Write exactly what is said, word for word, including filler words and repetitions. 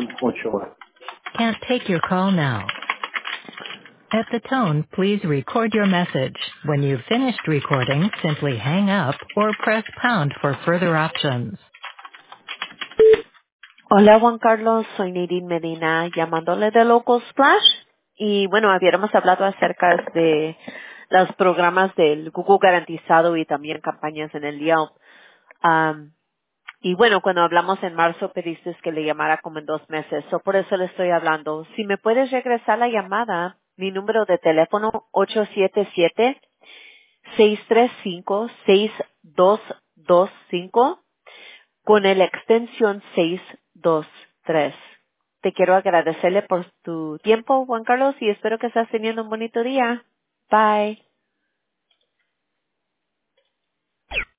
Ochoa. Can't take your call now. At the tone, please record your message. When you've finished recording, simply hang up or press pound for further options. Hola Juan Carlos, soy Nadine Medina llamándole de Local Splash y bueno, habíamos hablado acerca de los programas del Google garantizado y también campañas en el Yelp. Um, y bueno, cuando hablamos en marzo pediste que le llamara como en dos meses, so por eso le estoy hablando. Si me puedes regresar la llamada, mi número de teléfono ocho siete siete, seis tres cinco, seis dos dos cinco con el extensión seis dos tres. Te quiero agradecerle por tu tiempo, Juan Carlos, y espero que estés teniendo un bonito día. Bye.